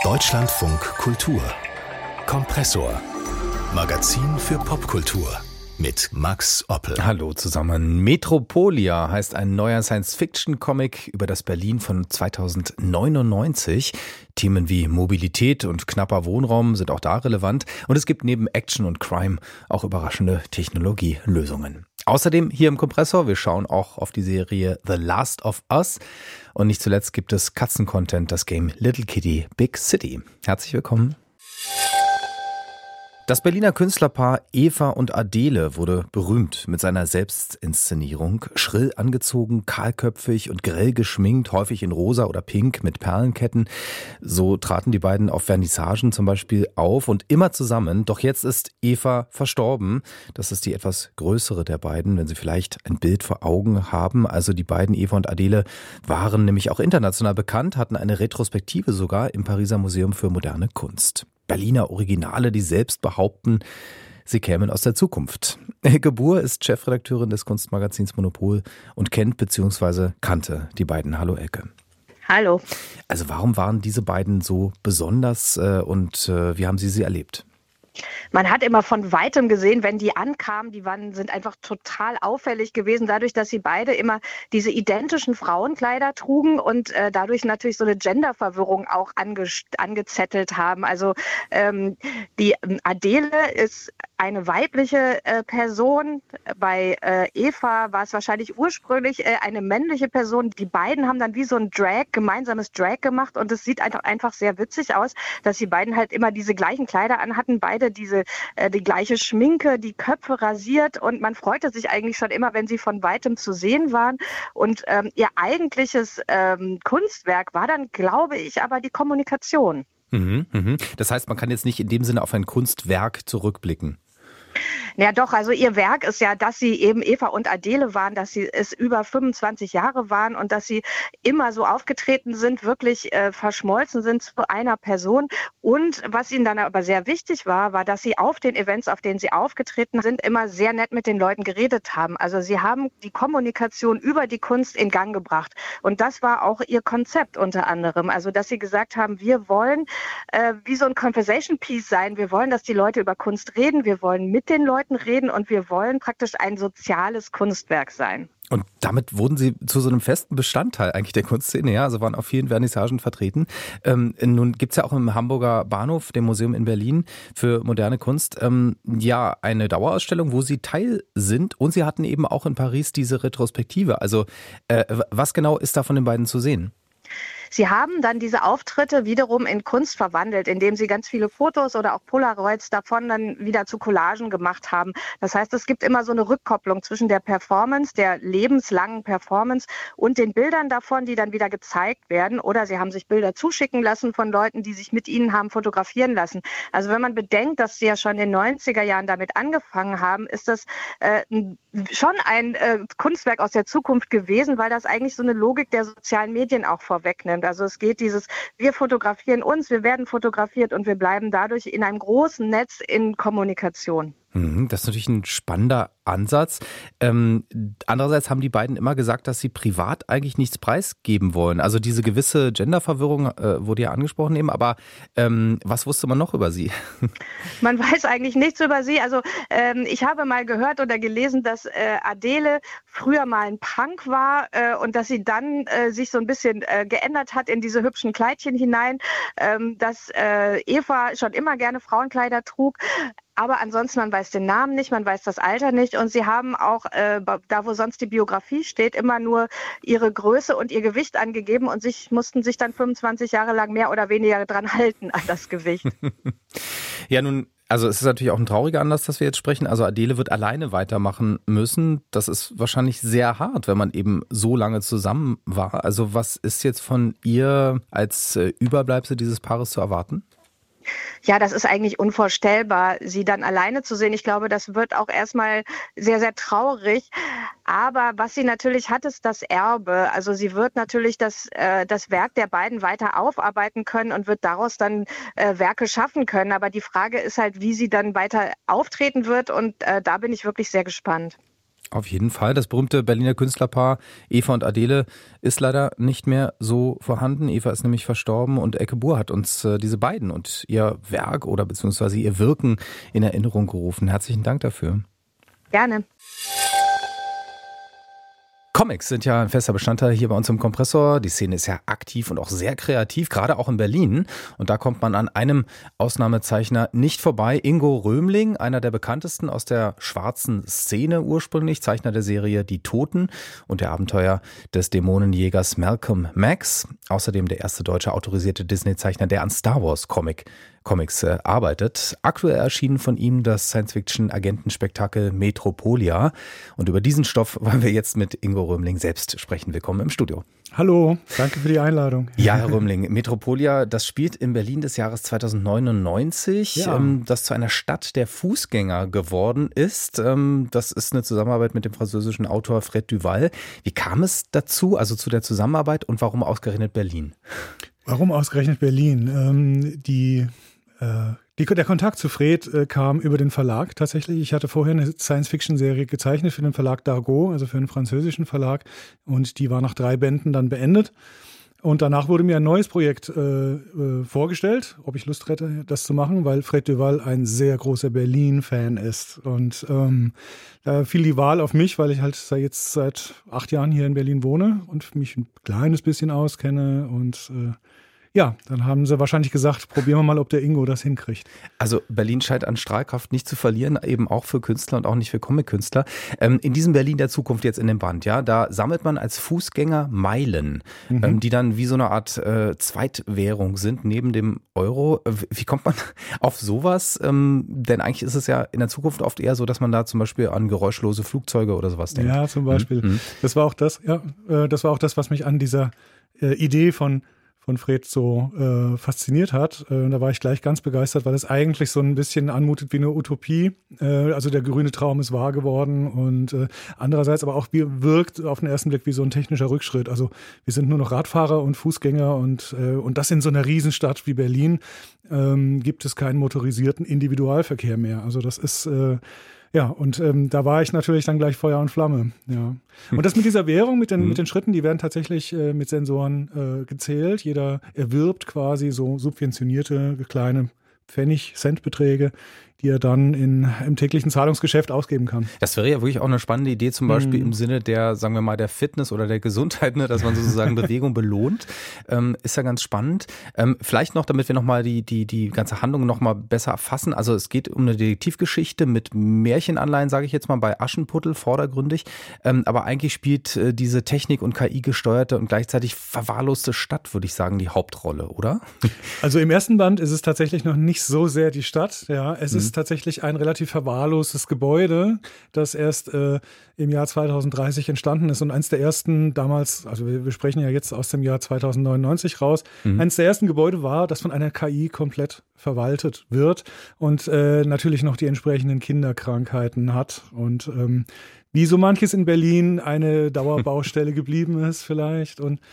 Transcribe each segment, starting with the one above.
Deutschlandfunk Kultur Kompressor. Magazin für Popkultur mit Max Oppel. Hallo zusammen. Metropolia heißt ein neuer Science-Fiction-Comic über das Berlin von 2099. Themen wie Mobilität und knapper Wohnraum sind auch da relevant. Und es gibt neben Action und Crime auch überraschende Technologielösungen. Außerdem hier im Kompressor, wir schauen auch auf die Serie The Last of Us. Und nicht zuletzt gibt es Katzen-Content, das Game Little Kitty Big City. Herzlich willkommen. Das Berliner Künstlerpaar Eva und Adele wurde berühmt mit seiner Selbstinszenierung. Schrill angezogen, kahlköpfig und grell geschminkt, häufig in rosa oder pink mit Perlenketten. So traten die beiden auf Vernissagen zum Beispiel auf und immer zusammen. Doch jetzt ist Eva verstorben. Das ist die etwas größere der beiden, wenn Sie vielleicht ein Bild vor Augen haben. Also die beiden, Eva und Adele, waren nämlich auch international bekannt, hatten eine Retrospektive sogar im Pariser Museum für moderne Kunst. Berliner Originale, die selbst behaupten, sie kämen aus der Zukunft. Elke Buhr ist Chefredakteurin des Kunstmagazins Monopol und kennt bzw. kannte die beiden. Hallo Elke. Hallo. Also warum waren diese beiden so besonders und wie haben Sie erlebt? Man hat immer von Weitem gesehen, wenn die ankamen, sind einfach total auffällig gewesen, dadurch, dass sie beide immer diese identischen Frauenkleider trugen und dadurch natürlich so eine Genderverwirrung auch angezettelt haben. Also die Adele ist eine weibliche Person. Bei Eva war es wahrscheinlich ursprünglich eine männliche Person. Die beiden haben dann wie so ein gemeinsames Drag gemacht und es sieht einfach sehr witzig aus, dass die beiden halt immer diese gleichen Kleider anhatten, beide die gleiche Schminke, die Köpfe rasiert und man freute sich eigentlich schon immer, wenn sie von Weitem zu sehen waren. Und ihr eigentliches Kunstwerk war dann, glaube ich, aber die Kommunikation. Das heißt, man kann jetzt nicht in dem Sinne auf ein Kunstwerk zurückblicken. Ja doch, also ihr Werk ist ja, dass sie eben Eva und Adele waren, dass sie es über 25 Jahre waren und dass sie immer so aufgetreten sind, wirklich verschmolzen sind zu einer Person. Und was ihnen dann aber sehr wichtig war, dass sie auf den Events, auf denen sie aufgetreten sind, immer sehr nett mit den Leuten geredet haben. Also sie haben die Kommunikation über die Kunst in Gang gebracht. Und das war auch ihr Konzept unter anderem. Also dass sie gesagt haben, wir wollen wie so ein Conversation Piece sein. Wir wollen, dass die Leute über Kunst reden. Wir wollen mit den Leuten reden und wir wollen praktisch ein soziales Kunstwerk sein. Und damit wurden Sie zu so einem festen Bestandteil eigentlich der Kunstszene, ja, also waren auf vielen Vernissagen vertreten. Nun gibt's ja auch im Hamburger Bahnhof, dem Museum in Berlin für moderne Kunst, ja, eine Dauerausstellung, wo Sie Teil sind und Sie hatten eben auch in Paris diese Retrospektive. Also was genau ist da von den beiden zu sehen? Sie haben dann diese Auftritte wiederum in Kunst verwandelt, indem sie ganz viele Fotos oder auch Polaroids davon dann wieder zu Collagen gemacht haben. Das heißt, es gibt immer so eine Rückkopplung zwischen der Performance, der lebenslangen Performance und den Bildern davon, die dann wieder gezeigt werden. Oder sie haben sich Bilder zuschicken lassen von Leuten, die sich mit ihnen haben fotografieren lassen. Also wenn man bedenkt, dass sie ja schon in den 90er Jahren damit angefangen haben, ist das schon ein Kunstwerk aus der Zukunft gewesen, weil das eigentlich so eine Logik der sozialen Medien auch vorwegnimmt. Also es geht wir fotografieren uns, wir werden fotografiert und wir bleiben dadurch in einem großen Netz in Kommunikation. Das ist natürlich ein spannender Ansatz. Andererseits haben die beiden immer gesagt, dass sie privat eigentlich nichts preisgeben wollen. Also diese gewisse Genderverwirrung wurde ja angesprochen eben, aber was wusste man noch über sie? Man weiß eigentlich nichts über sie. Also ich habe mal gehört oder gelesen, dass Adele früher mal ein Punk war und dass sie dann sich so ein bisschen geändert hat in diese hübschen Kleidchen hinein, dass Eva schon immer gerne Frauenkleider trug. Aber ansonsten, man weiß den Namen nicht, man weiß das Alter nicht und sie haben auch, da wo sonst die Biografie steht, immer nur ihre Größe und ihr Gewicht angegeben und mussten sich dann 25 Jahre lang mehr oder weniger dran halten an das Gewicht. Ja, nun, also es ist natürlich auch ein trauriger Anlass, dass wir jetzt sprechen. Also Adele wird alleine weitermachen müssen. Das ist wahrscheinlich sehr hart, wenn man eben so lange zusammen war. Also was ist jetzt von ihr als Überbleibsel dieses Paares zu erwarten? Ja, das ist eigentlich unvorstellbar, sie dann alleine zu sehen. Ich glaube, das wird auch erstmal sehr, sehr traurig. Aber was sie natürlich hat, ist das Erbe. Also sie wird natürlich das Werk der beiden weiter aufarbeiten können und wird daraus dann Werke schaffen können. Aber die Frage ist halt, wie sie dann weiter auftreten wird. Und da bin ich wirklich sehr gespannt. Auf jeden Fall. Das berühmte Berliner Künstlerpaar Eva und Adele ist leider nicht mehr so vorhanden. Eva ist nämlich verstorben und Elke Buhr hat uns diese beiden und ihr Werk oder beziehungsweise ihr Wirken in Erinnerung gerufen. Herzlichen Dank dafür. Gerne. Comics sind ja ein fester Bestandteil hier bei uns im Kompressor. Die Szene ist ja aktiv und auch sehr kreativ, gerade auch in Berlin. Und da kommt man an einem Ausnahmezeichner nicht vorbei. Ingo Römling, einer der bekanntesten aus der schwarzen Szene ursprünglich, Zeichner der Serie Die Toten und der Abenteuer des Dämonenjägers Malcolm Max. Außerdem der erste deutsche autorisierte Disney-Zeichner, der an Star Wars Comics arbeitet. Aktuell erschienen von ihm das Science-Fiction-Agentenspektakel Metropolia. Und über diesen Stoff wollen wir jetzt mit Ingo Römling selbst sprechen. Willkommen im Studio. Hallo, danke für die Einladung. Ja, Herr Römling, Metropolia, das spielt in Berlin des Jahres 2099, ja. Das zu einer Stadt der Fußgänger geworden ist. Das ist eine Zusammenarbeit mit dem französischen Autor Fred Duval. Wie kam es dazu, also zu der Zusammenarbeit und warum ausgerechnet Berlin? Warum ausgerechnet Berlin? Der Kontakt zu Fred kam über den Verlag tatsächlich. Ich hatte vorher eine Science-Fiction-Serie gezeichnet für den Verlag Dargaud, also für einen französischen Verlag. Und die war nach 3 Bänden dann beendet. Und danach wurde mir ein neues Projekt vorgestellt, ob ich Lust hätte, das zu machen, weil Fred Duval ein sehr großer Berlin-Fan ist. Und da fiel die Wahl auf mich, weil ich halt jetzt seit 8 Jahren hier in Berlin wohne und mich ein kleines bisschen auskenne und ja, dann haben sie wahrscheinlich gesagt, probieren wir mal, ob der Ingo das hinkriegt. Also Berlin scheint an Strahlkraft nicht zu verlieren, eben auch für Künstler und auch nicht für Comic-Künstler. In diesem Berlin der Zukunft jetzt in dem Band, ja, da sammelt man als Fußgänger Meilen, die dann wie so eine Art Zweitwährung sind neben dem Euro. Wie kommt man auf sowas? Denn eigentlich ist es ja in der Zukunft oft eher so, dass man da zum Beispiel an geräuschlose Flugzeuge oder sowas denkt. Ja, zum Beispiel. Das war auch das, was mich an dieser Idee von Fred so fasziniert hat. Da war ich gleich ganz begeistert, weil es eigentlich so ein bisschen anmutet wie eine Utopie. Also der grüne Traum ist wahr geworden und andererseits aber auch wirkt auf den ersten Blick wie so ein technischer Rückschritt. Also wir sind nur noch Radfahrer und Fußgänger und das in so einer Riesenstadt wie Berlin gibt es keinen motorisierten Individualverkehr mehr. Also das ist ja, und da war ich natürlich dann gleich Feuer und Flamme. Ja. Und das mit dieser Währung, mit den Schritten, die werden tatsächlich mit Sensoren gezählt. Jeder erwirbt quasi so subventionierte kleine Pfennig-Centbeträge, die er dann im täglichen Zahlungsgeschäft ausgeben kann. Das wäre ja wirklich auch eine spannende Idee, zum Beispiel im Sinne der, sagen wir mal, der Fitness oder der Gesundheit, ne, dass man sozusagen Bewegung belohnt. Ist ja ganz spannend. Vielleicht noch, damit wir nochmal die ganze Handlung nochmal besser erfassen. Also es geht um eine Detektivgeschichte mit Märchenanleihen, sage ich jetzt mal, bei Aschenputtel vordergründig. Aber eigentlich spielt diese Technik- und KI-gesteuerte und gleichzeitig verwahrloste Stadt, würde ich sagen, die Hauptrolle, oder? Also im ersten Band ist es tatsächlich noch nicht so sehr die Stadt. Ja, es ist tatsächlich ein relativ verwahrlostes Gebäude, das erst im Jahr 2030 entstanden ist und eins der ersten damals, also wir sprechen ja jetzt aus dem Jahr 2099 raus, eins der ersten Gebäude war, das von einer KI komplett verwaltet wird und natürlich noch die entsprechenden Kinderkrankheiten hat und wie so manches in Berlin eine Dauerbaustelle geblieben ist vielleicht und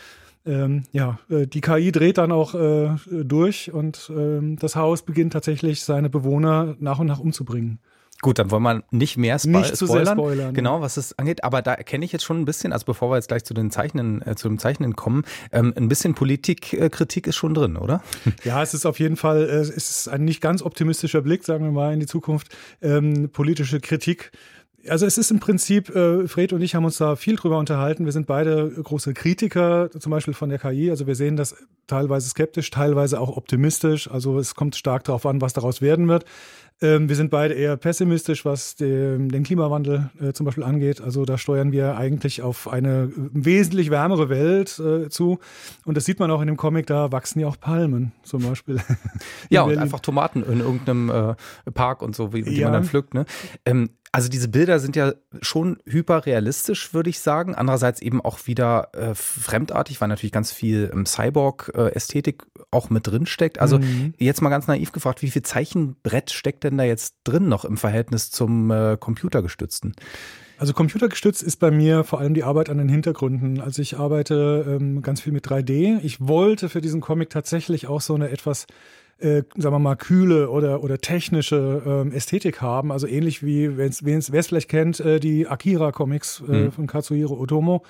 die KI dreht dann auch durch und das Haus beginnt tatsächlich seine Bewohner nach und nach umzubringen. Gut, dann wollen wir nicht mehr nicht zu sehr spoilern. Genau, was es angeht. Aber da erkenne ich jetzt schon ein bisschen, also bevor wir jetzt gleich zu dem Zeichnen kommen, ein bisschen Politikkritik ist schon drin, oder? Ja, es ist auf jeden Fall, es ist ein nicht ganz optimistischer Blick, sagen wir mal, in die Zukunft. Politische Kritik. Also es ist im Prinzip, Fred und ich haben uns da viel drüber unterhalten. Wir sind beide große Kritiker, zum Beispiel von der KI. Also wir sehen das teilweise skeptisch, teilweise auch optimistisch. Also es kommt stark darauf an, was daraus werden wird. Wir sind beide eher pessimistisch, was den Klimawandel zum Beispiel angeht. Also da steuern wir eigentlich auf eine wesentlich wärmere Welt zu. Und das sieht man auch in dem Comic, da wachsen ja auch Palmen zum Beispiel. Ja, und einfach Tomaten in irgendeinem Park und so, die man dann pflückt, ne? Also diese Bilder sind ja schon hyperrealistisch, würde ich sagen. Andererseits eben auch wieder fremdartig, weil natürlich ganz viel Cyborg-Ästhetik auch mit drin steckt. Also jetzt mal ganz naiv gefragt, wie viel Zeichenbrett steckt denn da jetzt drin noch im Verhältnis zum computergestützten? Also computergestützt ist bei mir vor allem die Arbeit an den Hintergründen. Also ich arbeite ganz viel mit 3D. Ich wollte für diesen Comic tatsächlich auch so eine etwas sagen wir mal, kühle oder technische Ästhetik haben. Also ähnlich wie, wer es vielleicht kennt, die Akira-Comics von Katsuhiro Otomo.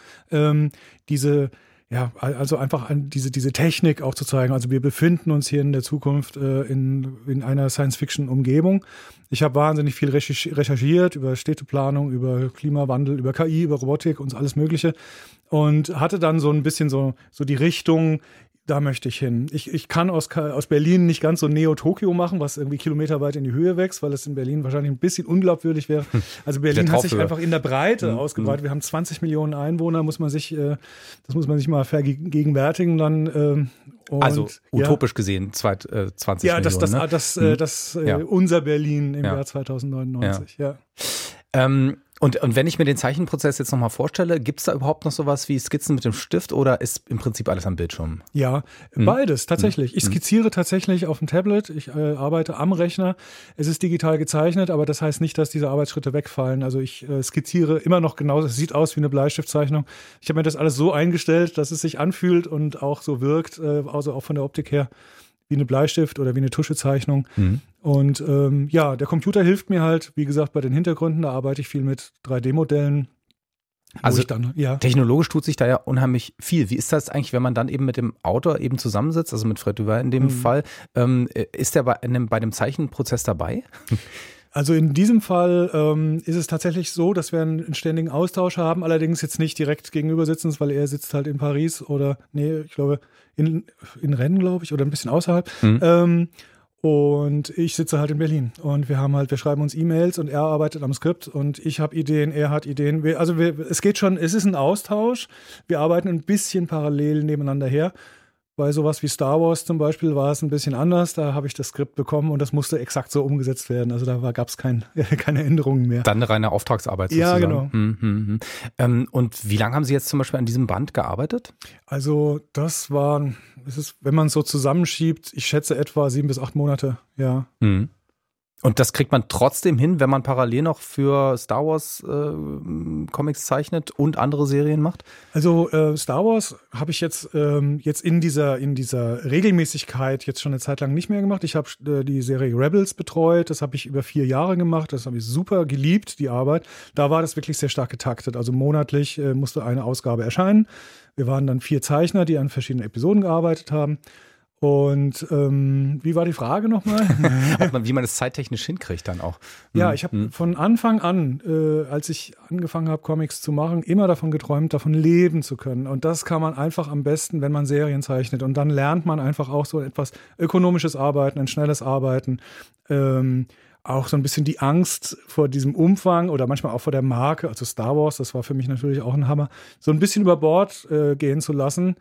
Also einfach diese Technik auch zu zeigen. Also wir befinden uns hier in der Zukunft in einer Science-Fiction-Umgebung. Ich habe wahnsinnig viel recherchiert über Städteplanung, über Klimawandel, über KI, über Robotik und alles Mögliche. Und hatte dann so ein bisschen so die Richtung, da möchte ich hin. Ich kann aus Berlin nicht ganz so Neo-Tokio machen, was irgendwie kilometerweit in die Höhe wächst, weil es in Berlin wahrscheinlich ein bisschen unglaubwürdig wäre. Also Berlin hat sich einfach in der Breite ausgebreitet. Wir haben 20 Millionen Einwohner, das muss man sich mal vergegenwärtigen dann. Also utopisch gesehen 20 Millionen. Das unser Berlin im Jahr 2099, Und wenn ich mir den Zeichenprozess jetzt nochmal vorstelle, gibt es da überhaupt noch sowas wie Skizzen mit dem Stift oder ist im Prinzip alles am Bildschirm? Ja, beides tatsächlich. Ich skizziere tatsächlich auf dem Tablet, ich arbeite am Rechner. Es ist digital gezeichnet, aber das heißt nicht, dass diese Arbeitsschritte wegfallen. Also ich skizziere immer noch genauso, es sieht aus wie eine Bleistiftzeichnung. Ich habe mir das alles so eingestellt, dass es sich anfühlt und auch so wirkt, also auch von der Optik her, wie eine Bleistift oder wie eine Tuschezeichnung. Und der Computer hilft mir halt, wie gesagt, bei den Hintergründen, da arbeite ich viel mit 3D-Modellen. Also technologisch tut sich da ja unheimlich viel. Wie ist das eigentlich, wenn man dann eben mit dem Autor eben zusammensitzt, also mit Fred Duvall in dem Fall, ist der bei dem Zeichenprozess dabei? Also in diesem Fall ist es tatsächlich so, dass wir einen ständigen Austausch haben, allerdings jetzt nicht direkt gegenüber sitzen, weil er sitzt halt in Paris ich glaube in Rennes, glaube ich, oder ein bisschen außerhalb. Und ich sitze halt in Berlin und wir schreiben uns E-Mails und er arbeitet am Skript und ich habe Ideen, er hat Ideen. Es geht schon, es ist ein Austausch. Wir arbeiten ein bisschen parallel nebeneinander her. Bei sowas wie Star Wars zum Beispiel war es ein bisschen anders. Da habe ich das Skript bekommen und das musste exakt so umgesetzt werden. Also da gab es keine Änderungen mehr. Dann eine reine Auftragsarbeit sozusagen. Ja, genau. Und wie lange haben Sie jetzt zum Beispiel an diesem Band gearbeitet? Also wenn man es so zusammenschiebt, ich schätze etwa 7 bis 8 Monate, ja. Und das kriegt man trotzdem hin, wenn man parallel noch für Star Wars Comics zeichnet und andere Serien macht? Also Star Wars habe ich jetzt in dieser Regelmäßigkeit jetzt schon eine Zeit lang nicht mehr gemacht. Ich habe die Serie Rebels betreut, das habe ich über 4 Jahre gemacht, das habe ich super geliebt, die Arbeit. Da war das wirklich sehr stark getaktet, also monatlich musste eine Ausgabe erscheinen. Wir waren dann 4 Zeichner, die an verschiedenen Episoden gearbeitet haben. Und wie war die Frage nochmal? Wie man das zeittechnisch hinkriegt dann auch. Ja, ich habe von Anfang an, als ich angefangen habe, Comics zu machen, immer davon geträumt, davon leben zu können. Und das kann man einfach am besten, wenn man Serien zeichnet. Und dann lernt man einfach auch so etwas ökonomisches Arbeiten, ein schnelles Arbeiten, auch so ein bisschen die Angst vor diesem Umfang oder manchmal auch vor der Marke, also Star Wars, das war für mich natürlich auch ein Hammer, so ein bisschen über Bord gehen zu lassen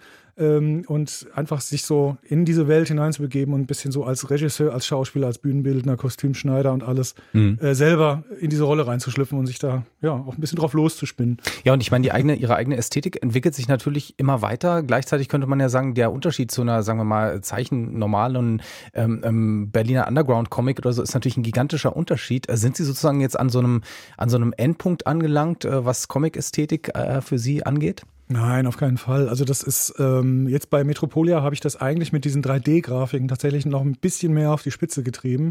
und einfach sich so in diese Welt hineinzubegeben und ein bisschen so als Regisseur, als Schauspieler, als Bühnenbildner, Kostümschneider und alles selber in diese Rolle reinzuschlüpfen und sich da auch ein bisschen drauf loszuspinnen. Ja, und ich meine, ihre eigene Ästhetik entwickelt sich natürlich immer weiter. Gleichzeitig könnte man ja sagen, der Unterschied zu einer, sagen wir mal, normalen Berliner Underground-Comic oder so ist natürlich ein gigantischer Unterschied. Sind Sie sozusagen jetzt an so einem Endpunkt angelangt, was Comic-Ästhetik für Sie angeht? Nein, auf keinen Fall. Also das ist, jetzt bei Metropolia habe ich das eigentlich mit diesen 3D-Grafiken tatsächlich noch ein bisschen mehr auf die Spitze getrieben.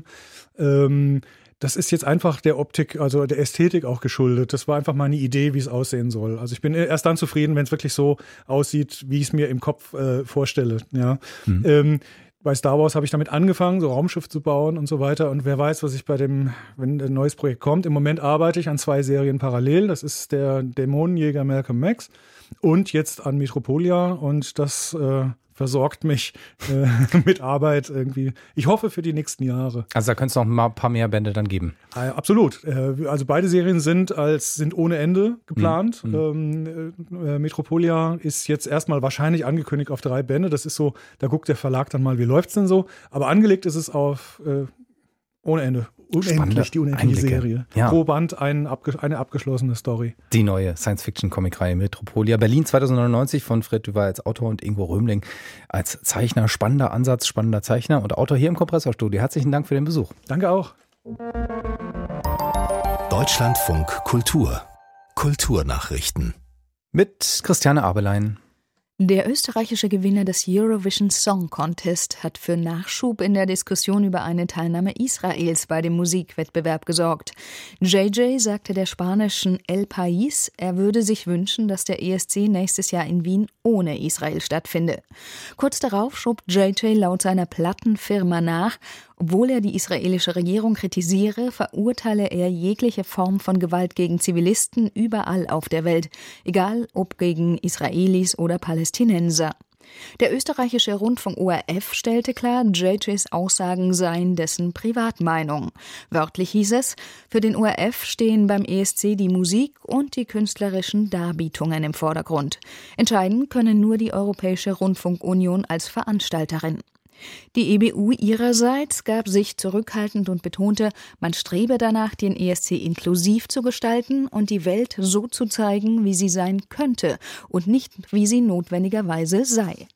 Das ist jetzt einfach der Optik, also der Ästhetik auch geschuldet. Das war einfach meine Idee, wie es aussehen soll. Also ich bin erst dann zufrieden, wenn es wirklich so aussieht, wie ich es mir im Kopf vorstelle. Ja. Bei Star Wars habe ich damit angefangen, so Raumschiff zu bauen und so weiter. Und wer weiß, was ich wenn ein neues Projekt kommt. Im Moment arbeite ich an 2 Serien parallel. Das ist der Dämonenjäger Malcolm Max und jetzt an Metropolia. Und das versorgt mich mit Arbeit irgendwie. Ich hoffe für die nächsten Jahre. Also da könnte es noch mal ein paar mehr Bände dann geben. Absolut. Also beide Serien sind ohne Ende geplant. Metropolia ist jetzt erstmal wahrscheinlich angekündigt auf 3 Bände. Das ist so, da guckt der Verlag dann mal, wie läuft's denn so. Aber angelegt ist es auf ohne Ende. Die unendliche Serie. Ja. Pro Band eine abgeschlossene Story. Die neue Science-Fiction-Comic-Reihe Metropolia. Berlin 2099 von Fred Duvall als Autor und Ingo Römling als Zeichner. Spannender Ansatz, spannender Zeichner und Autor hier im Kompressorstudio. Herzlichen Dank für den Besuch. Danke auch. Deutschlandfunk Kultur Kulturnachrichten. Mit Christiane Abelein. Der österreichische Gewinner des Eurovision Song Contest hat für Nachschub in der Diskussion über eine Teilnahme Israels bei dem Musikwettbewerb gesorgt. JJ sagte der spanischen El País, er würde sich wünschen, dass der ESC nächstes Jahr in Wien ohne Israel stattfinde. Kurz darauf schob JJ laut seiner Plattenfirma nach, obwohl er die israelische Regierung kritisiere, verurteile er jegliche Form von Gewalt gegen Zivilisten überall auf der Welt, egal ob gegen Israelis oder Palästinenser. Der österreichische Rundfunk ORF stellte klar, JJs Aussagen seien dessen Privatmeinung. Wörtlich hieß es, für den ORF stehen beim ESC die Musik und die künstlerischen Darbietungen im Vordergrund. Entscheiden können nur die Europäische Rundfunkunion als Veranstalterin. Die EBU ihrerseits gab sich zurückhaltend und betonte, man strebe danach, den ESC inklusiv zu gestalten und die Welt so zu zeigen, wie sie sein könnte und nicht, wie sie notwendigerweise sei.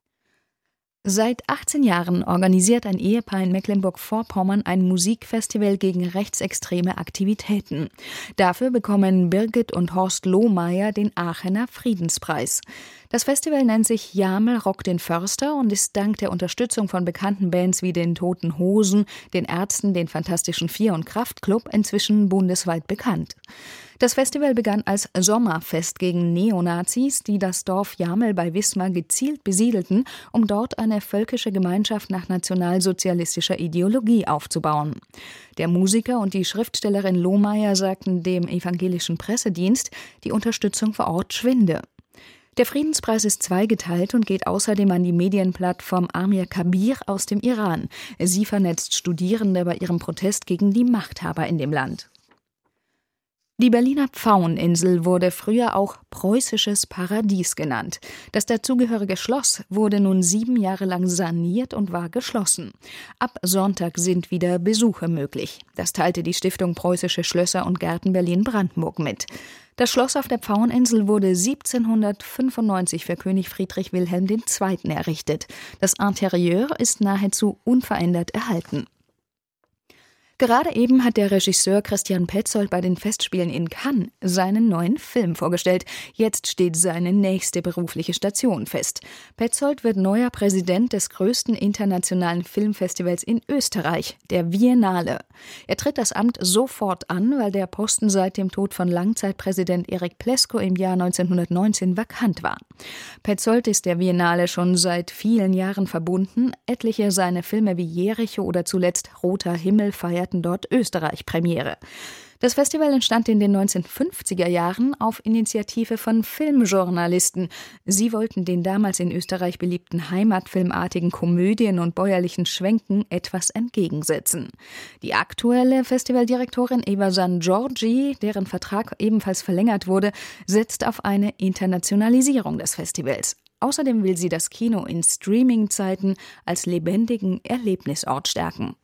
Seit 18 Jahren organisiert ein Ehepaar in Mecklenburg-Vorpommern ein Musikfestival gegen rechtsextreme Aktivitäten. Dafür bekommen Birgit und Horst Lohmeier den Aachener Friedenspreis. Das Festival nennt sich Jamel Rock den Förster und ist dank der Unterstützung von bekannten Bands wie den Toten Hosen, den Ärzten, den Fantastischen Vier und Kraftklub inzwischen bundesweit bekannt. Das Festival begann als Sommerfest gegen Neonazis, die das Dorf Jamel bei Wismar gezielt besiedelten, um dort eine völkische Gemeinschaft nach nationalsozialistischer Ideologie aufzubauen. Der Musiker und die Schriftstellerin Lohmeier sagten dem evangelischen Pressedienst, die Unterstützung vor Ort schwinde. Der Friedenspreis ist zweigeteilt und geht außerdem an die Medienplattform Amir Kabir aus dem Iran. Sie vernetzt Studierende bei ihrem Protest gegen die Machthaber in dem Land. Die Berliner Pfaueninsel wurde früher auch preußisches Paradies genannt. Das dazugehörige Schloss wurde nun 7 Jahre lang saniert und war geschlossen. Ab Sonntag sind wieder Besuche möglich. Das teilte die Stiftung Preußische Schlösser und Gärten Berlin-Brandenburg mit. Das Schloss auf der Pfaueninsel wurde 1795 für König Friedrich Wilhelm II. Errichtet. Das Interieur ist nahezu unverändert erhalten. Gerade eben hat der Regisseur Christian Petzold bei den Festspielen in Cannes seinen neuen Film vorgestellt. Jetzt steht seine nächste berufliche Station fest. Petzold wird neuer Präsident des größten internationalen Filmfestivals in Österreich, der Viennale. Er tritt das Amt sofort an, weil der Posten seit dem Tod von Langzeitpräsident Erik Plesko im Jahr 1919 vakant war. Petzold ist der Viennale schon seit vielen Jahren verbunden. Etliche seiner Filme wie Jericho oder zuletzt Roter Himmel feierten dort Österreich-Premiere. Das Festival entstand in den 1950er Jahren auf Initiative von Filmjournalisten. Sie wollten den damals in Österreich beliebten heimatfilmartigen Komödien und bäuerlichen Schwenken etwas entgegensetzen. Die aktuelle Festivaldirektorin Eva San Giorgi, deren Vertrag ebenfalls verlängert wurde, setzt auf eine Internationalisierung des Festivals. Außerdem will sie das Kino in Streaming-Zeiten als lebendigen Erlebnisort stärken.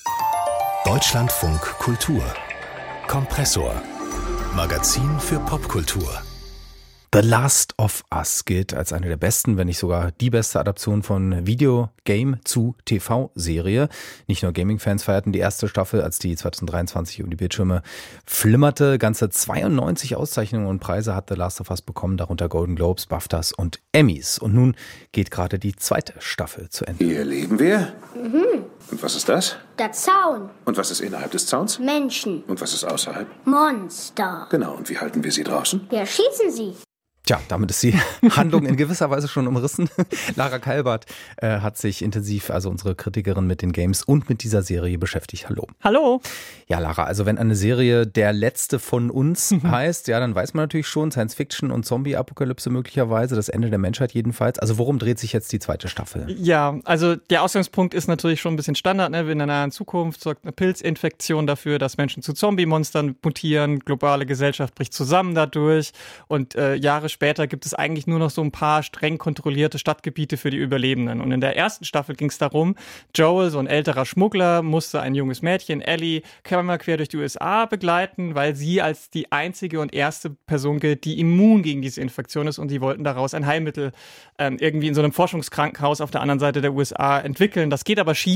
Deutschlandfunk Kultur. Kompressor. Magazin für Popkultur. The Last of Us gilt als eine der besten, wenn nicht sogar die beste Adaption von Videogame zu TV-Serie. Nicht nur Gaming-Fans feierten die erste Staffel, als die 2023 um die Bildschirme flimmerte. Ganze 92 Auszeichnungen und Preise hat The Last of Us bekommen, darunter Golden Globes, BAFTAs und Emmys. Und nun geht gerade die zweite Staffel zu Ende. Hier leben wir? Mhm. Und was ist das? Der Zaun. Und was ist innerhalb des Zauns? Menschen. Und was ist außerhalb? Monster. Genau, und wie halten wir sie draußen? Wir schießen sie. Tja, damit ist die Handlung in gewisser Weise schon umrissen. Lara Kalbert hat sich intensiv, also unsere Kritikerin, mit den Games und mit dieser Serie beschäftigt. Hallo. Hallo. Ja, Lara, also wenn eine Serie Der Letzte von uns heißt, ja, dann weiß man natürlich schon, Science-Fiction und Zombie-Apokalypse möglicherweise, das Ende der Menschheit jedenfalls. Also worum dreht sich jetzt die zweite Staffel? Ja, also der Ausgangspunkt ist natürlich schon ein bisschen Standard, ne? In der nahen Zukunft sorgt eine Pilzinfektion dafür, dass Menschen zu Zombie-Monstern mutieren, globale Gesellschaft bricht zusammen dadurch und Jahre später gibt es eigentlich nur noch so ein paar streng kontrollierte Stadtgebiete für die Überlebenden. Und in der ersten Staffel ging es darum, Joel, so ein älterer Schmuggler, musste ein junges Mädchen, Ellie, quer durch die USA begleiten, weil sie als die einzige und erste Person gilt, die immun gegen diese Infektion ist, und die wollten daraus ein Heilmittel irgendwie in so einem Forschungskrankenhaus auf der anderen Seite der USA entwickeln. Das geht aber schief.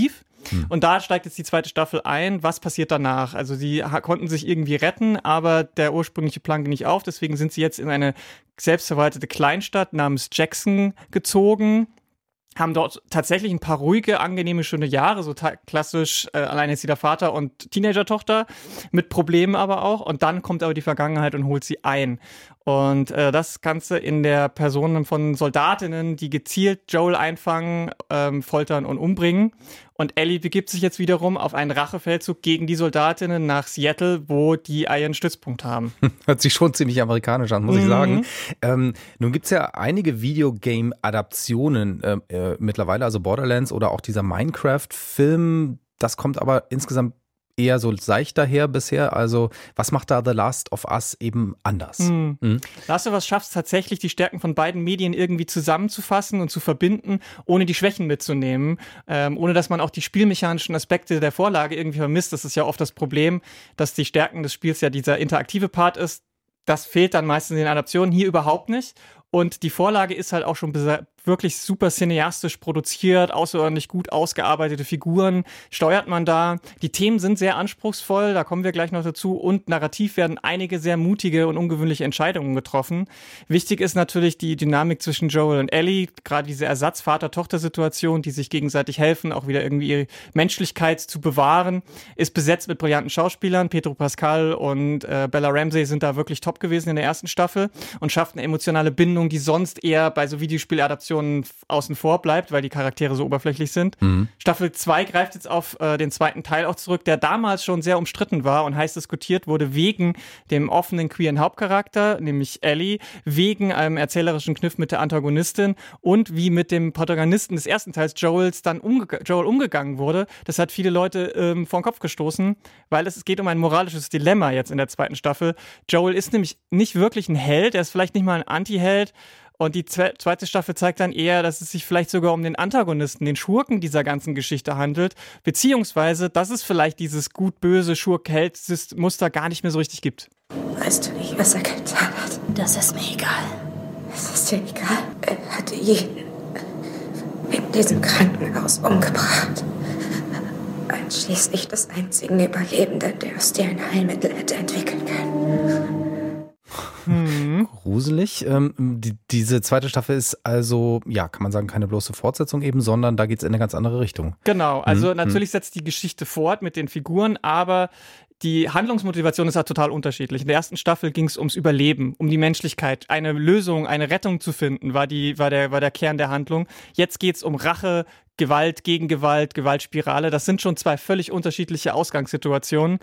Und da steigt jetzt die zweite Staffel ein. Was passiert danach? Also sie konnten sich irgendwie retten, aber der ursprüngliche Plan ging nicht auf. Deswegen sind sie jetzt in eine selbstverwaltete Kleinstadt namens Jackson gezogen. Haben dort tatsächlich ein paar ruhige, angenehme, schöne Jahre, so klassisch alleinerziehender Vater und Teenager-Tochter, mit Problemen aber auch. Und dann kommt aber die Vergangenheit und holt sie ein. Und das Ganze in der Person von Soldatinnen, die gezielt Joel einfangen, foltern und umbringen. Und Ellie begibt sich jetzt wiederum auf einen Rachefeldzug gegen die Soldatinnen nach Seattle, wo die ihren Stützpunkt haben. Hört sich schon ziemlich amerikanisch an, muss ich sagen. Nun gibt's ja einige Videogame-Adaptionen mittlerweile, also Borderlands oder auch dieser Minecraft-Film. Das kommt aber insgesamt eher so seicht daher bisher. Also was macht da The Last of Us eben anders? Last of Us schafft es tatsächlich, die Stärken von beiden Medien irgendwie zusammenzufassen und zu verbinden, ohne die Schwächen mitzunehmen, ohne dass man auch die spielmechanischen Aspekte der Vorlage irgendwie vermisst. Das ist ja oft das Problem, dass die Stärken des Spiels ja dieser interaktive Part ist. Das fehlt dann meistens in den Adaptionen, hier überhaupt nicht. Und die Vorlage ist halt auch schon wirklich super cineastisch produziert, außerordentlich gut ausgearbeitete Figuren steuert man da. Die Themen sind sehr anspruchsvoll, da kommen wir gleich noch dazu. Und narrativ werden einige sehr mutige und ungewöhnliche Entscheidungen getroffen. Wichtig ist natürlich die Dynamik zwischen Joel und Ellie, gerade diese Ersatz-Vater-Tochter-Situation, die sich gegenseitig helfen, auch wieder irgendwie ihre Menschlichkeit zu bewahren, ist besetzt mit brillanten Schauspielern. Pedro Pascal und Bella Ramsey sind da wirklich top gewesen in der ersten Staffel und schafft eine emotionale Bindung, die sonst eher bei so Videospieladaptionen außen vor bleibt, weil die Charaktere so oberflächlich sind. Staffel 2 greift jetzt auf den zweiten Teil auch zurück, der damals schon sehr umstritten war und heiß diskutiert wurde wegen dem offenen queeren Hauptcharakter, nämlich Ellie, wegen einem erzählerischen Kniff mit der Antagonistin und wie mit dem Protagonisten des ersten Teils Joel umgegangen wurde. Das hat viele Leute vor den Kopf gestoßen, weil es geht um ein moralisches Dilemma jetzt in der zweiten Staffel. Joel ist nämlich nicht wirklich ein Held, er ist vielleicht nicht mal ein Anti-Held. Und die zweite Staffel zeigt dann eher, dass es sich vielleicht sogar um den Antagonisten, den Schurken dieser ganzen Geschichte handelt, beziehungsweise, dass es vielleicht dieses gut-böse Schurk-Held-Muster gar nicht mehr so richtig gibt. Weißt du nicht, was er getan hat? Das ist mir egal. Es ist dir egal. Er hatte jeden in diesem Krankenhaus umgebracht. Einschließlich des einzigen Überlebenden, der aus dir ein Heilmittel hätte entwickeln können. Gruselig. Diese zweite Staffel ist also, ja, kann man sagen, keine bloße Fortsetzung eben, sondern da geht es in eine ganz andere Richtung. Genau, also natürlich setzt die Geschichte fort mit den Figuren, aber die Handlungsmotivation ist ja total unterschiedlich. In der ersten Staffel ging es ums Überleben, um die Menschlichkeit. Eine Lösung, eine Rettung zu finden, war der Kern der Handlung. Jetzt geht es um Rache, Gewalt gegen Gewalt, Gewaltspirale. Das sind schon zwei völlig unterschiedliche Ausgangssituationen.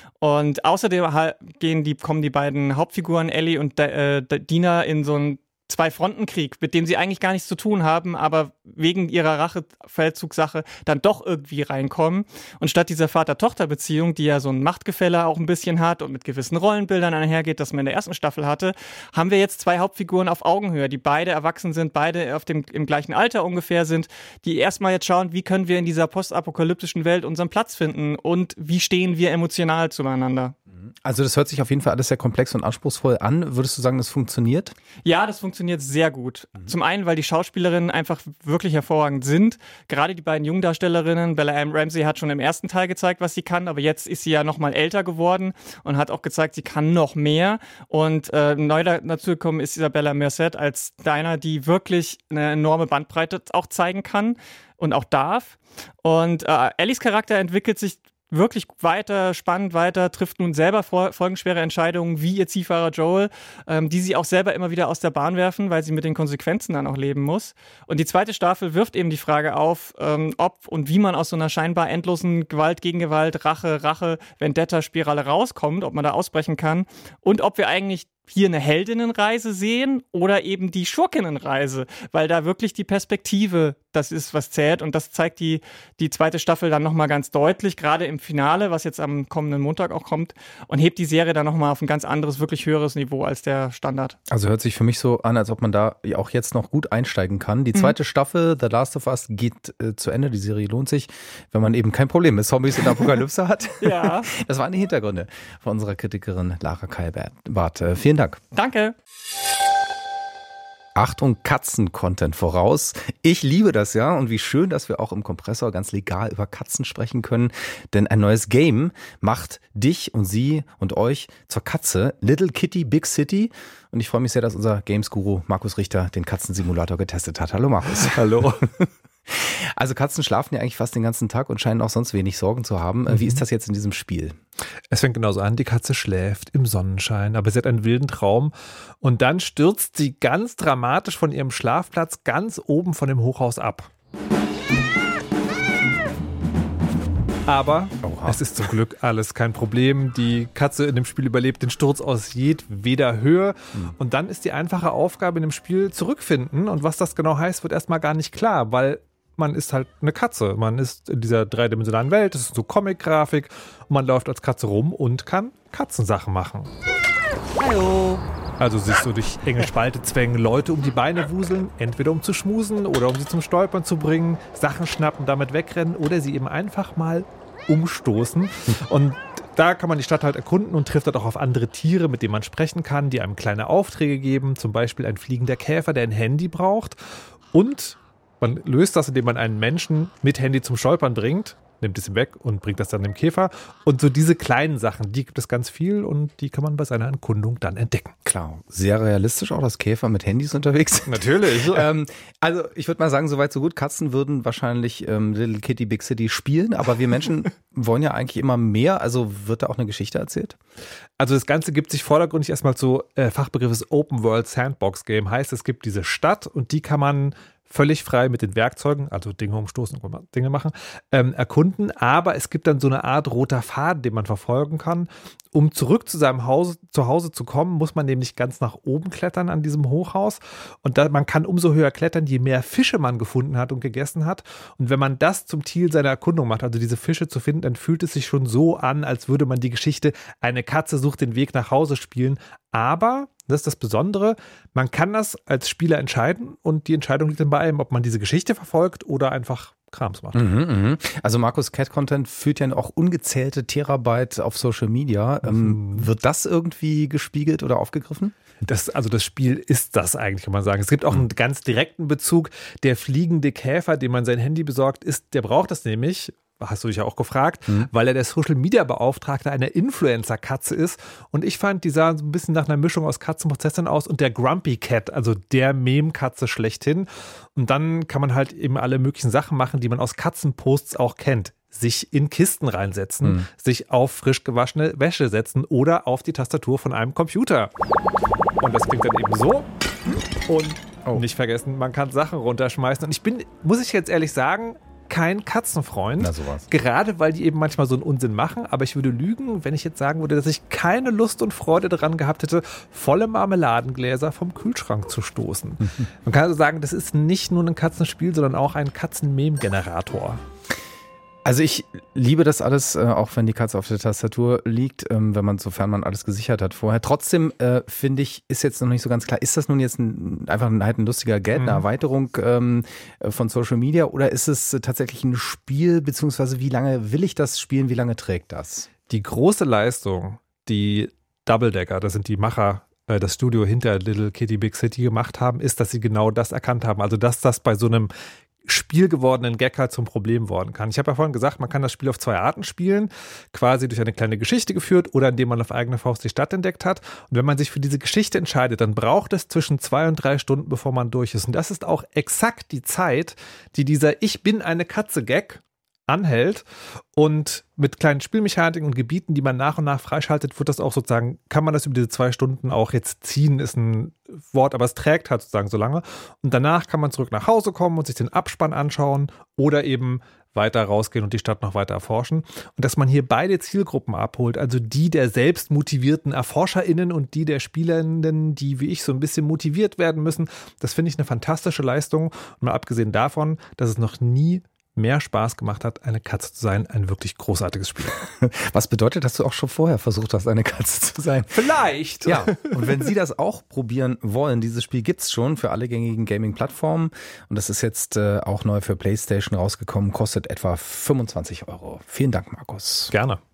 Und außerdem kommen die beiden Hauptfiguren, Ellie und Dina, in so einen Zwei-Fronten-Krieg, mit dem sie eigentlich gar nichts zu tun haben, aber wegen ihrer Rachefeldzugsache dann doch irgendwie reinkommen. Und statt dieser Vater-Tochter-Beziehung, die ja so ein Machtgefälle auch ein bisschen hat und mit gewissen Rollenbildern einhergeht, das man in der ersten Staffel hatte, haben wir jetzt zwei Hauptfiguren auf Augenhöhe, die beide erwachsen sind, beide im gleichen Alter ungefähr sind, die erstmal jetzt schauen, wie können wir in dieser postapokalyptischen Welt unseren Platz finden und wie stehen wir emotional zueinander. Also das hört sich auf jeden Fall alles sehr komplex und anspruchsvoll an. Würdest du sagen, das funktioniert? Ja, das funktioniert sehr gut. Zum einen, weil die Schauspielerinnen einfach wirklich hervorragend sind. Gerade die beiden Jungdarstellerinnen, Bella Ramsey hat schon im ersten Teil gezeigt, was sie kann, aber jetzt ist sie ja noch mal älter geworden und hat auch gezeigt, sie kann noch mehr. Und neu dazu gekommen ist Isabella Merced als Dinah, die wirklich eine enorme Bandbreite auch zeigen kann und auch darf. Und Ellies Charakter entwickelt sich wirklich weiter, spannend weiter, trifft nun selber folgenschwere Entscheidungen wie ihr Ziehfahrer Joel, die sie auch selber immer wieder aus der Bahn werfen, weil sie mit den Konsequenzen dann auch leben muss. Und die zweite Staffel wirft eben die Frage auf, ob und wie man aus so einer scheinbar endlosen Gewalt gegen Gewalt, Rache, Vendetta-Spirale rauskommt, ob man da ausbrechen kann und ob wir eigentlich hier eine Heldinnenreise sehen oder eben die Schurkinnenreise, weil da wirklich die Perspektive das ist, was zählt und das zeigt die zweite Staffel dann nochmal ganz deutlich, gerade im Finale, was jetzt am kommenden Montag auch kommt und hebt die Serie dann nochmal auf ein ganz anderes, wirklich höheres Niveau als der Standard. Also hört sich für mich so an, als ob man da auch jetzt noch gut einsteigen kann. Die zweite Staffel, The Last of Us, geht zu Ende. Die Serie lohnt sich, wenn man eben kein Problem mit Zombies und Apokalypse hat. Ja. Das waren die Hintergründe von unserer Kritikerin Lara Keilbart. Vielen Dank. Danke. Achtung, Katzen-Content voraus. Ich liebe das ja und wie schön, dass wir auch im Kompressor ganz legal über Katzen sprechen können. Denn ein neues Game macht dich und sie und euch zur Katze. Little Kitty, Big City. Und ich freue mich sehr, dass unser Games-Guru Markus Richter den Katzensimulator getestet hat. Hallo Markus. Hallo. Also Katzen schlafen ja eigentlich fast den ganzen Tag und scheinen auch sonst wenig Sorgen zu haben. Wie ist das jetzt in diesem Spiel? Es fängt genauso an, die Katze schläft im Sonnenschein, aber sie hat einen wilden Traum und dann stürzt sie ganz dramatisch von ihrem Schlafplatz ganz oben von dem Hochhaus ab. Aber es ist zum Glück alles kein Problem. Die Katze in dem Spiel überlebt den Sturz aus jedweder Höhe. Und dann ist die einfache Aufgabe in dem Spiel zurückfinden. Und was das genau heißt, wird erstmal gar nicht klar, weil man ist halt eine Katze. Man ist in dieser dreidimensionalen Welt, das ist so Comic-Grafik und man läuft als Katze rum und kann Katzensachen machen. Hallo. Also sich so durch enge Spalte zwängen, Leute um die Beine wuseln, entweder um zu schmusen oder um sie zum Stolpern zu bringen, Sachen schnappen, damit wegrennen oder sie eben einfach mal umstoßen. Und da kann man die Stadt halt erkunden und trifft dort auch auf andere Tiere, mit denen man sprechen kann, die einem kleine Aufträge geben, zum Beispiel ein fliegender Käfer, der ein Handy braucht. Und man löst das, indem man einen Menschen mit Handy zum Stolpern bringt, nimmt es ihm weg und bringt das dann dem Käfer. Und so diese kleinen Sachen, die gibt es ganz viel und die kann man bei seiner Erkundung dann entdecken. Klar, sehr realistisch auch, dass Käfer mit Handys unterwegs sind. Natürlich. Also ich würde mal sagen, soweit so gut. Katzen würden wahrscheinlich Little Kitty, Big City spielen, aber wir Menschen wollen ja eigentlich immer mehr. Also wird da auch eine Geschichte erzählt? Also das Ganze gibt sich vordergründig erstmal zu Fachbegriff ist Open World Sandbox Game. Heißt, es gibt diese Stadt und die kann man völlig frei mit den Werkzeugen, also Dinge umstoßen, Dinge machen, erkunden. Aber es gibt dann so eine Art roter Faden, den man verfolgen kann. Um zurück zu seinem Zuhause zu kommen, muss man nämlich ganz nach oben klettern an diesem Hochhaus. Und man kann umso höher klettern, je mehr Fische man gefunden hat und gegessen hat. Und wenn man das zum Ziel seiner Erkundung macht, also diese Fische zu finden, dann fühlt es sich schon so an, als würde man die Geschichte Eine Katze sucht den Weg nach Hause spielen. Aber, das ist das Besondere, man kann das als Spieler entscheiden und die Entscheidung liegt dann bei einem, ob man diese Geschichte verfolgt oder einfach Krams macht. Also Markus, Cat-Content führt ja auch ungezählte Terabyte auf Social Media. Wird das irgendwie gespiegelt oder aufgegriffen? Das Spiel ist das eigentlich, kann man sagen. Es gibt auch einen ganz direkten Bezug. Der fliegende Käfer, dem man sein Handy besorgt, der braucht das nämlich, hast du dich ja auch gefragt, weil er der Social-Media-Beauftragte einer Influencer-Katze ist. Und ich fand, die sah so ein bisschen nach einer Mischung aus Katzenprozessoren aus und der Grumpy Cat, also der Meme-Katze schlechthin. Und dann kann man halt eben alle möglichen Sachen machen, die man aus Katzenposts auch kennt. Sich in Kisten reinsetzen, sich auf frisch gewaschene Wäsche setzen oder auf die Tastatur von einem Computer. Und das klingt dann eben so. Und nicht vergessen, man kann Sachen runterschmeißen. Und ich bin, muss ich jetzt ehrlich sagen, kein Katzenfreund. Na, sowas. Gerade weil die eben manchmal so einen Unsinn machen. Aber ich würde lügen, wenn ich jetzt sagen würde, dass ich keine Lust und Freude daran gehabt hätte, volle Marmeladengläser vom Kühlschrank zu stoßen. Man kann also sagen, das ist nicht nur ein Katzenspiel, sondern auch ein Katzen-Meme-Generator. Also ich liebe das alles, auch wenn die Katze auf der Tastatur liegt, sofern man alles gesichert hat vorher. Trotzdem finde ich, ist jetzt noch nicht so ganz klar, ist das nun jetzt einfach ein lustiger Gag, eine Erweiterung von Social Media oder ist es tatsächlich ein Spiel, beziehungsweise wie lange will ich das spielen, wie lange trägt das? Die große Leistung, die Double Decker, das sind die Macher, das Studio hinter Little Kitty Big City gemacht haben, ist, dass sie genau das erkannt haben. Also dass das bei so einem spielgewordenen Gag halt zum Problem worden kann. Ich habe ja vorhin gesagt, man kann das Spiel auf 2 Arten spielen, quasi durch eine kleine Geschichte geführt oder indem man auf eigene Faust die Stadt entdeckt hat. Und wenn man sich für diese Geschichte entscheidet, dann braucht es zwischen 2 und 3 Stunden, bevor man durch ist. Und das ist auch exakt die Zeit, die dieser Ich bin eine Katze-Gag anhält. Und mit kleinen Spielmechaniken und Gebieten, die man nach und nach freischaltet, wird das auch sozusagen, kann man das über diese 2 Stunden auch jetzt ziehen, ist ein Wort, aber es trägt halt sozusagen so lange. Und danach kann man zurück nach Hause kommen und sich den Abspann anschauen oder eben weiter rausgehen und die Stadt noch weiter erforschen. Und dass man hier beide Zielgruppen abholt, also die der selbst motivierten ErforscherInnen und die der SpielerInnen, die wie ich so ein bisschen motiviert werden müssen, das finde ich eine fantastische Leistung. Und mal abgesehen davon, dass es noch nie mehr Spaß gemacht hat, eine Katze zu sein. Ein wirklich großartiges Spiel. Was bedeutet, dass du auch schon vorher versucht hast, eine Katze zu sein? Vielleicht! Ja, und wenn Sie das auch probieren wollen, dieses Spiel gibt's schon für alle gängigen Gaming-Plattformen und das ist jetzt auch neu für PlayStation rausgekommen, kostet etwa 25 €. Vielen Dank, Markus. Gerne.